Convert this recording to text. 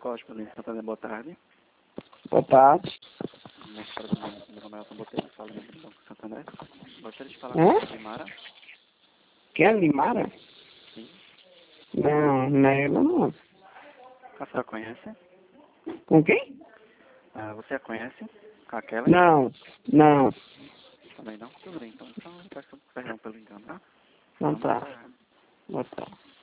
Escola de Polícia Santander, boa tarde. Boa tarde. Meu nome é Elton Botelho, falo do Banco Santander. Gostaria de falar com a Limara. Quem é Limara? Sim. Não é ela não. A senhora conhece? Com quem? Você a conhece? Aquela? Não. Também não? Tudo bem, então. Peço perdão pelo engano, tá? Não Então, boa tá. tarde. Boa tarde.